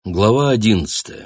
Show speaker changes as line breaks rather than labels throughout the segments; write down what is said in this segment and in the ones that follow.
Глава 11.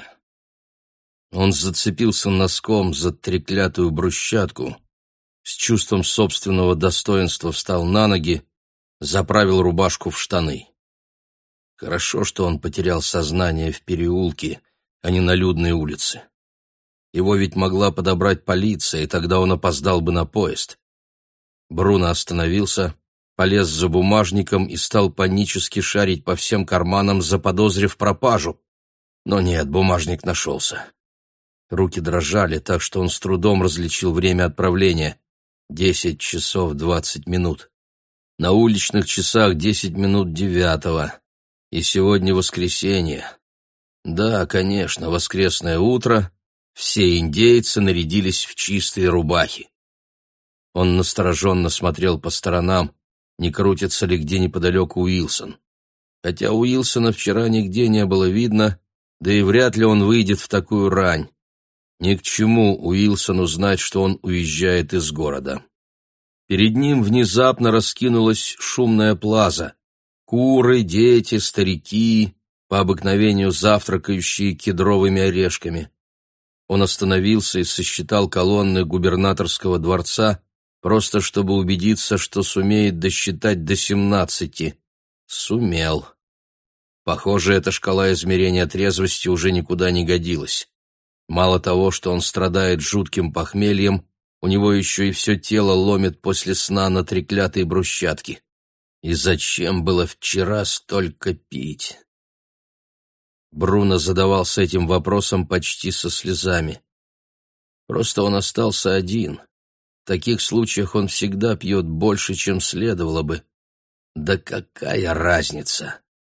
Он зацепился носком за треклятую брусчатку, с чувством собственного достоинства встал на ноги, заправил рубашку в штаны. Хорошо, что он потерял сознание в переулке, а не на людной улице. Его ведь могла подобрать полиция, и тогда он опоздал бы на поезд. Бруно остановился, полез за бумажником и стал панически шарить по всем карманам, заподозрив пропажу. Но нет, бумажник нашелся. Руки дрожали, так что он с трудом различил время отправления. 10 часов 20 минут. На уличных часах 10 минут 9. И сегодня воскресенье. Да, конечно, воскресное утро. Все индейцы нарядились в чистые рубахи. Он настороженно смотрел по сторонам, не крутится ли где неподалеку Уилсон. Хотя Уилсона вчера нигде не было видно, да и вряд ли он выйдет в такую рань. Ни к чему Уилсону знать, что он уезжает из города. Перед ним внезапно раскинулась шумная плаза. Куры, дети, старики, по обыкновению завтракающие кедровыми орешками. Он остановился и сосчитал колонны губернаторского дворца, просто чтобы убедиться, что сумеет досчитать до 17. Сумел. Похоже, эта шкала измерения трезвости уже никуда не годилась. Мало того, что он страдает жутким похмельем, у него еще и все тело ломит после сна на треклятой брусчатке. И зачем было вчера столько пить? Бруно задавался этим вопросом почти со слезами. Просто он остался один. В таких случаях он всегда пьет больше, чем следовало бы. Да какая разница?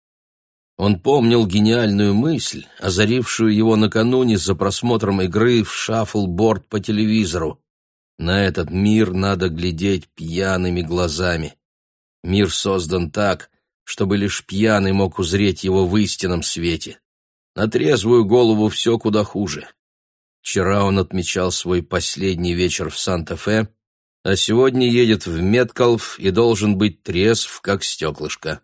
Он помнил гениальную мысль, озарившую его накануне за просмотром игры в шаффлборд по телевизору. На этот мир надо глядеть пьяными глазами. Мир создан так, чтобы лишь пьяный мог узреть его в истинном свете. На трезвую голову все куда хуже. Вчера он отмечал свой последний вечер в Санта-Фе, а сегодня едет в Меткалф и должен быть трезв, как стеклышко.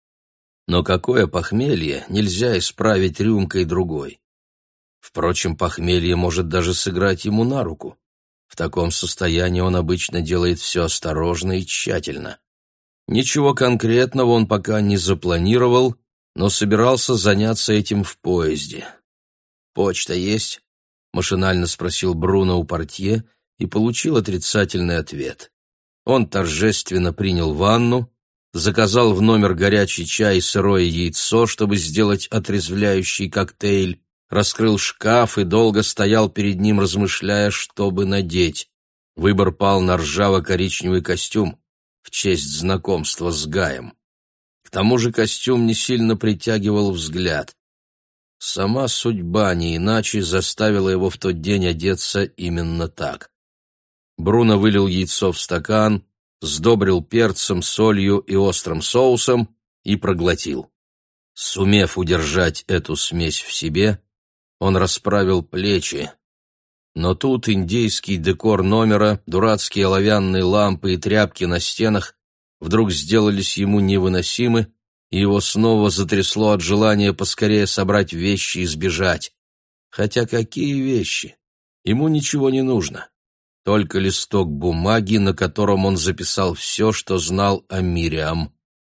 Но какое похмелье нельзя исправить рюмкой другой. Впрочем, похмелье может даже сыграть ему на руку. В таком состоянии он обычно делает все осторожно и тщательно. Ничего конкретного он пока не запланировал, но собирался заняться этим в поезде. «Почта есть?» — машинально спросил Бруно у портье и получил отрицательный ответ. Он торжественно принял ванну, заказал в номер горячий чай и сырое яйцо, чтобы сделать отрезвляющий коктейль, раскрыл шкаф и долго стоял перед ним, размышляя, что бы надеть. Выбор пал на ржаво-коричневый костюм в честь знакомства с Гаем. К тому же костюм не сильно притягивал взгляд. Сама судьба не иначе заставила его в тот день одеться именно так. Бруно вылил яйцо в стакан, сдобрил перцем, солью и острым соусом и проглотил. Сумев удержать эту смесь в себе, он расправил плечи. Но тут индейский декор номера, дурацкие оловянные лампы и тряпки на стенах вдруг сделались ему невыносимы, и его снова затрясло от желания поскорее собрать вещи и сбежать. Хотя какие вещи? Ему ничего не нужно. Только листок бумаги, на котором он записал все, что знал о Мириам.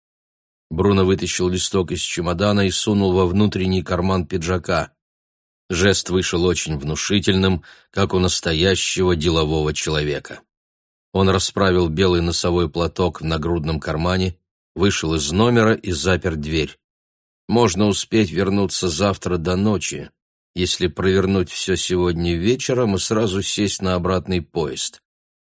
Бруно вытащил листок из чемодана и сунул во внутренний карман пиджака. Жест вышел очень внушительным, как у настоящего делового человека. Он расправил белый носовой платок в нагрудном кармане, вышел из номера и запер дверь. Можно успеть вернуться завтра до ночи, если провернуть все сегодня вечером и сразу сесть на обратный поезд.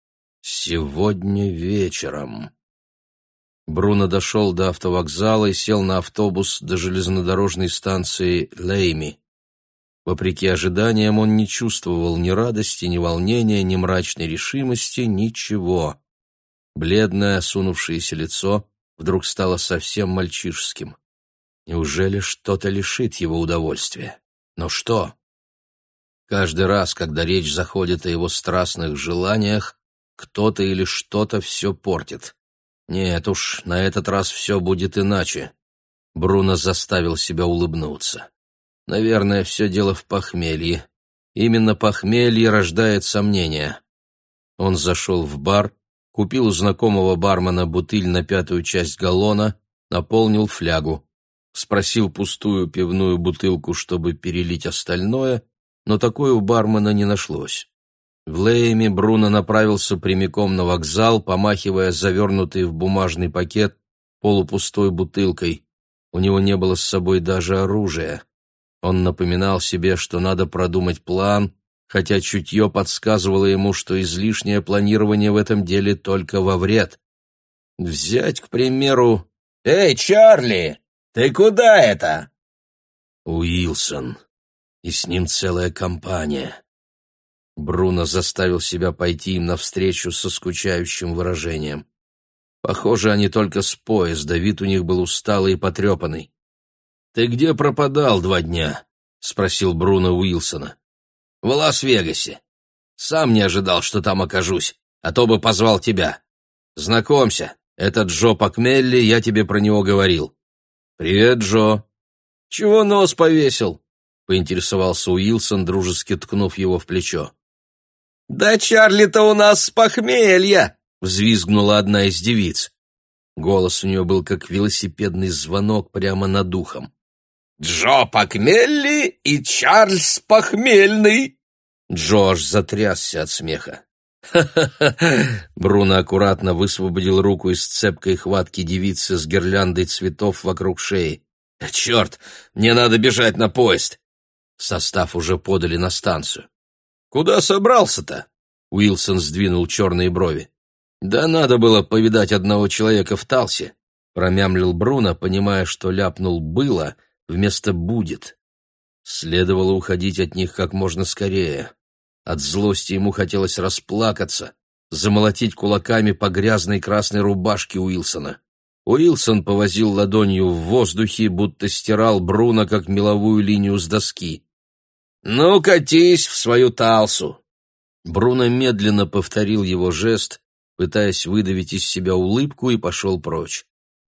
Сегодня вечером. Бруно дошел до автовокзала и сел на автобус до железнодорожной станции Лейми. Вопреки ожиданиям он не чувствовал ни радости, ни волнения, ни мрачной решимости, ничего. Бледное, осунувшееся лицо вдруг стало совсем мальчишеским. Неужели что-то лишит его удовольствия? Но что? Каждый раз, когда речь заходит о его страстных желаниях, кто-то или что-то все портит. Нет уж, на этот раз все будет иначе. Бруно заставил себя улыбнуться. Наверное, все дело в похмелье. Именно похмелье рождает сомнения. Он зашел в бар, купил у знакомого бармена бутыль на 1/5 часть галлона, наполнил флягу. Спросил пустую пивную бутылку, чтобы перелить остальное, но такой у бармена не нашлось. В Лейме Бруно направился прямиком на вокзал, помахивая завернутой в бумажный пакет полупустой бутылкой. У него не было с собой даже оружия. Он напоминал себе, что надо продумать план, хотя чутье подсказывало ему, что излишнее планирование в этом деле только во вред. Взять, к примеру...
«Эй, Чарли, ты куда это?»
Уилсон. И с ним целая компания. Бруно заставил себя пойти им навстречу со скучающим выражением. Похоже, они только с поезда, вид у них был усталый и потрепанный. «Ты где пропадал 2 дня?» — спросил Бруно Уилсона. «В Лас-Вегасе. Сам не ожидал, что там окажусь, а то бы позвал тебя. Знакомься, это Джо Пакмелли, я тебе про него говорил». «Привет, Джо». «Чего нос повесил?» — поинтересовался Уилсон, дружески ткнув его в плечо.
«Да Чарли-то у нас с похмелья!»
— взвизгнула одна из девиц. Голос у нее был как велосипедный звонок прямо над ухом.
«Джо Пакмелли и Чарльз Похмельный!»
Джо аж затрясся от смеха. «Ха-ха-ха!» Бруно аккуратно высвободил руку из цепкой хватки девицы с гирляндой цветов вокруг шеи. «Черт, мне надо бежать на поезд!» Состав уже подали на станцию. «Куда собрался-то?» Уилсон сдвинул черные брови. «Да надо было повидать одного человека в Талсе», промямлил Бруно, понимая, что ляпнул «было» вместо «будет». Следовало уходить от них как можно скорее. От злости ему хотелось расплакаться, замолотить кулаками по грязной красной рубашке Уилсона. Уилсон повозил ладонью в воздухе, будто стирал Бруно как меловую линию с доски. «Ну, катись в свою Талсу!» Бруно медленно повторил его жест, пытаясь выдавить из себя улыбку, и пошел прочь.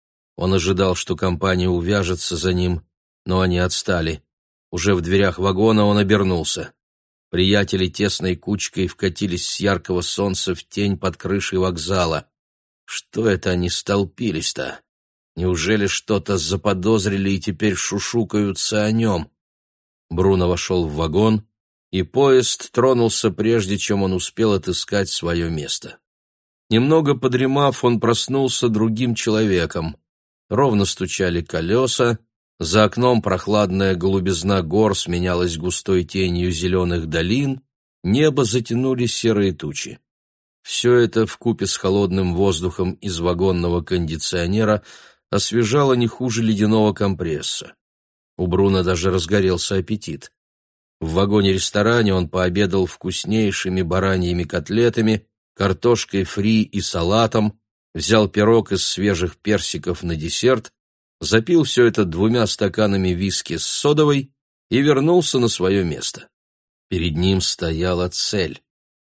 Он ожидал, что компания увяжется за ним, но они отстали. Уже в дверях вагона он обернулся. Приятели тесной кучкой вкатились с яркого солнца в тень под крышей вокзала. Что это они столпились-то? Неужели что-то заподозрили и теперь шушукаются о нем? Бруно вошел в вагон, и поезд тронулся, прежде чем он успел отыскать свое место. Немного подремав, он проснулся другим человеком. Ровно стучали колеса, за окном прохладная голубизна гор сменялась густой тенью зеленых долин, небо затянули серые тучи. Все это вкупе с холодным воздухом из вагонного кондиционера освежало не хуже ледяного компресса. У Бруно даже разгорелся аппетит. В вагоне-ресторане он пообедал вкуснейшими бараньими котлетами, картошкой фри и салатом, взял пирог из свежих персиков на десерт, запил все это 2 стаканами виски с содовой и вернулся на свое место. Перед ним стояла цель.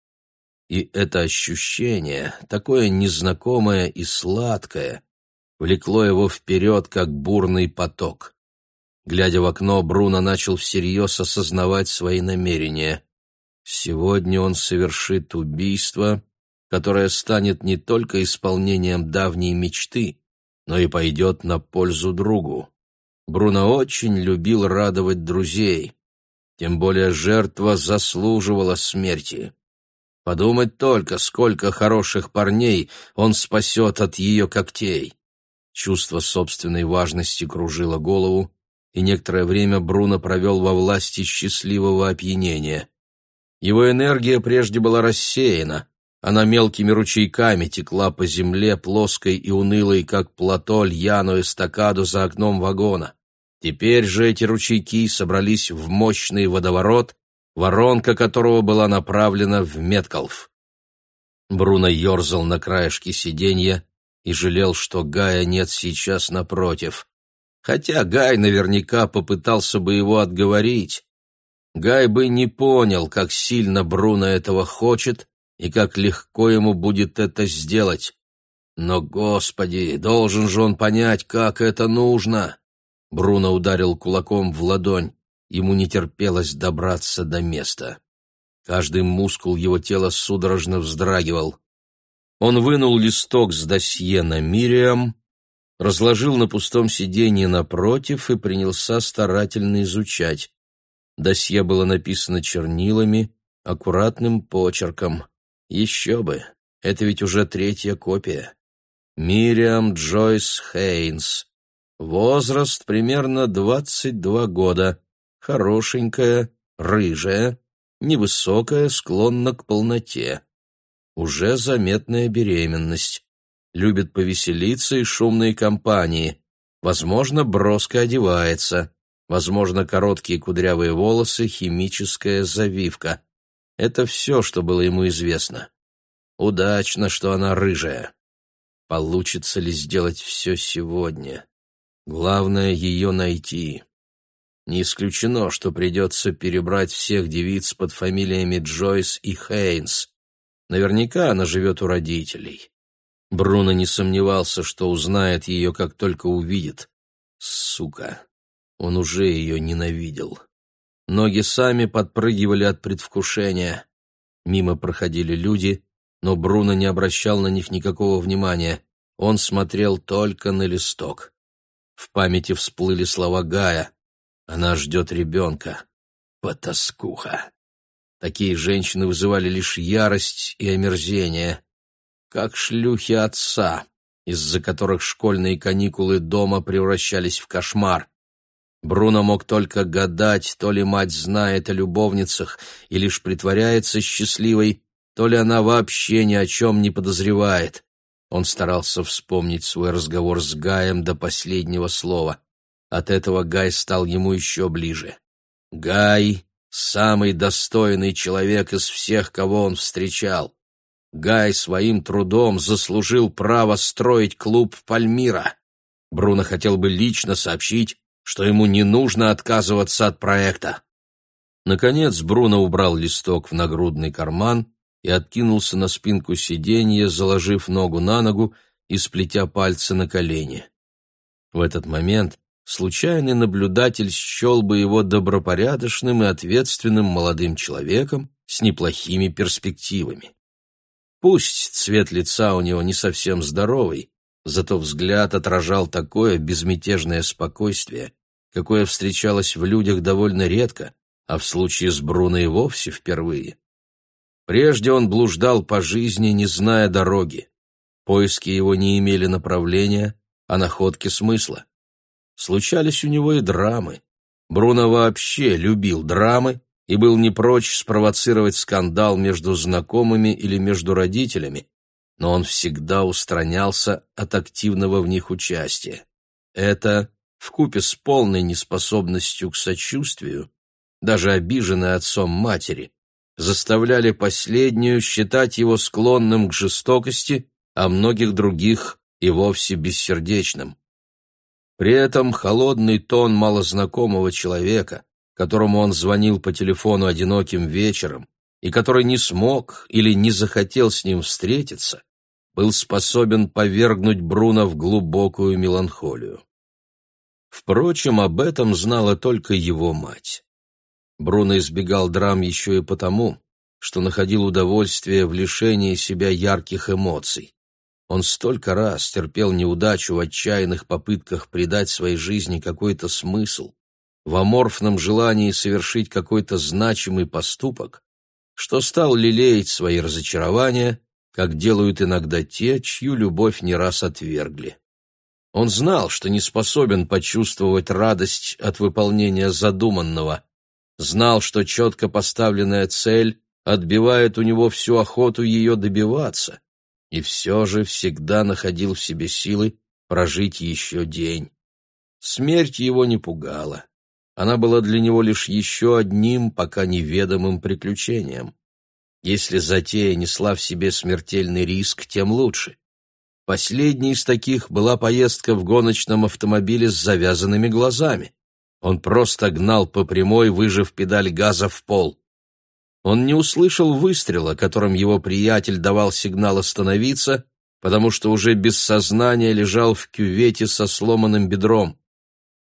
И это ощущение, такое незнакомое и сладкое, влекло его вперед, как бурный поток. Глядя в окно, Бруно начал всерьез осознавать свои намерения. Сегодня он совершит убийство, которое станет не только исполнением давней мечты, но и пойдет на пользу другу. Бруно очень любил радовать друзей, тем более жертва заслуживала смерти. Подумать только, сколько хороших парней он спасет от ее когтей. Чувство собственной важности кружило голову, и некоторое время Бруно провел во власти счастливого опьянения. Его энергия прежде была рассеяна, она мелкими ручейками текла по земле, плоской и унылой, как плато льяно эстакаду за окном вагона. Теперь же эти ручейки собрались в мощный водоворот, воронка которого была направлена в Меткалф. Бруно ерзал на краешке сиденья и жалел, что Гая нет сейчас напротив. Хотя Гай наверняка попытался бы его отговорить. Гай бы не понял, как сильно Бруно этого хочет и как легко ему будет это сделать. Но, Господи, должен же он понять, как это нужно. Бруно ударил кулаком в ладонь. ему не терпелось добраться до места. Каждый мускул его тела судорожно вздрагивал. Он вынул листок с досье на Мириам, разложил на пустом сиденье напротив и принялся старательно изучать. Досье было написано чернилами, аккуратным почерком. Еще бы, это ведь уже 3-я копия. Мириам Джойс Хейнс. Возраст примерно 22 года. Хорошенькая, рыжая, невысокая, склонна к полноте. Уже заметная беременность. Любит повеселиться и шумные компании. Возможно, броско одевается. Возможно, короткие кудрявые волосы, химическая завивка. Это все, что было ему известно. Удачно, что она рыжая. Получится ли сделать все сегодня? Главное, ее найти. Не исключено, что придется перебрать всех девиц под фамилиями Джойс и Хейнс. Наверняка она живет у родителей. Бруно не сомневался, что узнает ее, как только увидит. Сука! Он уже ее ненавидел. Ноги сами подпрыгивали от предвкушения. Мимо проходили люди, но Бруно не обращал на них никакого внимания. Он смотрел только на листок. В памяти всплыли слова Гая. «Она ждет ребенка. Потаскуха». Такие женщины вызывали лишь ярость и омерзение. Как шлюхи отца, из-за которых школьные каникулы дома превращались в кошмар. Бруно мог только гадать, то ли мать знает о любовницах и лишь притворяется счастливой, то ли она вообще ни о чем не подозревает. Он старался вспомнить свой разговор с Гаем до последнего слова. От этого Гай стал ему еще ближе. Гай — самый достойный человек из всех, кого он встречал. Гай своим трудом заслужил право строить клуб Пальмира. Бруно хотел бы лично сообщить, что ему не нужно отказываться от проекта. Наконец Бруно убрал листок в нагрудный карман и откинулся на спинку сиденья, заложив ногу на ногу и сплетя пальцы на колени. В этот момент случайный наблюдатель счел бы его добропорядочным и ответственным молодым человеком с неплохими перспективами. Пусть цвет лица у него не совсем здоровый, зато взгляд отражал такое безмятежное спокойствие, какое встречалось в людях довольно редко, а в случае с Бруно и вовсе впервые. Прежде он блуждал по жизни, не зная дороги. Поиски его не имели направления, а находки смысла. Случались у него и драмы. Бруно вообще любил драмы и был не прочь спровоцировать скандал между знакомыми или между родителями, но он всегда устранялся от активного в них участия. Это, вкупе с полной неспособностью к сочувствию, даже обиженной отцом матери, заставляли последнюю считать его склонным к жестокости, а многих других и вовсе бессердечным. При этом холодный тон малознакомого человека, которому он звонил по телефону одиноким вечером и который не смог или не захотел с ним встретиться, был способен повергнуть Бруно в глубокую меланхолию. Впрочем, об этом знала только его мать. Бруно избегал драм еще и потому, что находил удовольствие в лишении себя ярких эмоций. Он столько раз терпел неудачу в отчаянных попытках придать своей жизни какой-то смысл, в аморфном желании совершить какой-то значимый поступок, что стал лелеять свои разочарования, как делают иногда те, чью любовь не раз отвергли. Он знал, что не способен почувствовать радость от выполнения задуманного, знал, что четко поставленная цель отбивает у него всю охоту ее добиваться, и все же всегда находил в себе силы прожить еще день. Смерть его не пугала. Она была для него лишь еще одним, пока неведомым приключением. Если затея несла в себе смертельный риск, тем лучше. Последней из таких была поездка в гоночном автомобиле с завязанными глазами. Он просто гнал по прямой, выжав педаль газа в пол. Он не услышал выстрела, которым его приятель давал сигнал остановиться, потому что уже без сознания лежал в кювете со сломанным бедром.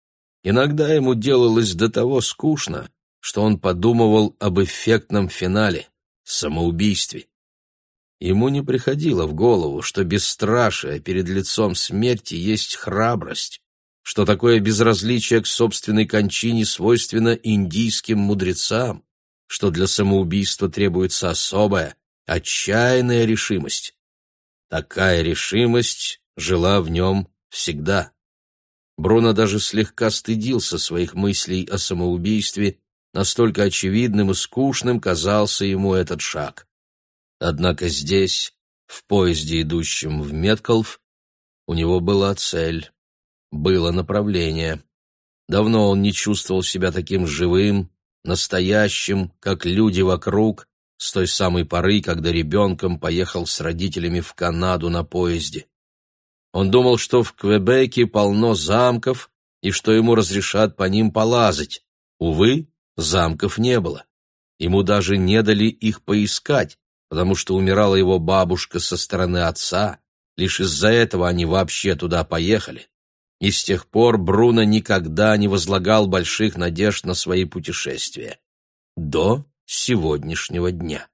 Иногда ему делалось до того скучно, что он подумывал об эффектном финале — самоубийстве. Ему не приходило в голову, что бесстрашие перед лицом смерти есть храбрость, что такое безразличие к собственной кончине свойственно индийским мудрецам, что для самоубийства требуется особая, отчаянная решимость. Такая решимость жила в нем всегда. Бруно даже слегка стыдился своих мыслей о самоубийстве, настолько очевидным и скучным казался ему этот шаг. Однако здесь, в поезде, идущем в Меткалф, у него была цель, было направление. Давно он не чувствовал себя таким живым, настоящим, как люди вокруг, с той самой поры, когда ребенком поехал с родителями в Канаду на поезде. Он думал, что в Квебеке полно замков и что ему разрешат по ним полазать. Увы, замков не было. Ему даже не дали их поискать, потому что умирала его бабушка со стороны отца. Лишь из-за этого они вообще туда поехали. И с тех пор Бруно никогда не возлагал больших надежд на свои путешествия. До сегодняшнего дня.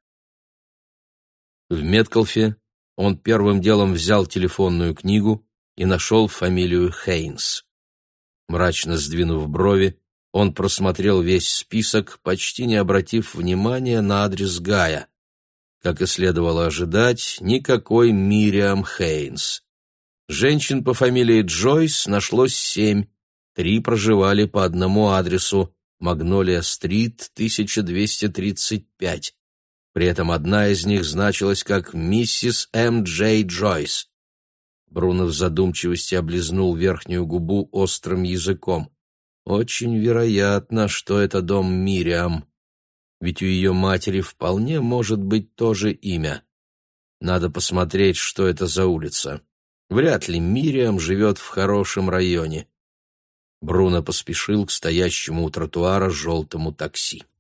В Меткалфе он первым делом взял телефонную книгу и нашел фамилию Хейнс. Мрачно сдвинув брови, он просмотрел весь список, почти не обратив внимания на адрес Гая. Как и следовало ожидать, никакой Мириам Хейнс. Женщин по фамилии Джойс нашлось 7, 3 проживали по одному адресу — Магнолия-стрит, 1235. При этом одна из них значилась как миссис М. Джей Джойс. Бруно в задумчивости облизнул верхнюю губу острым языком. Очень вероятно, что это дом Мириам. Ведь у ее матери вполне может быть то же имя. Надо посмотреть, что это за улица. Вряд ли Мириам живет в хорошем районе. Бруно поспешил к стоящему у тротуара желтому такси.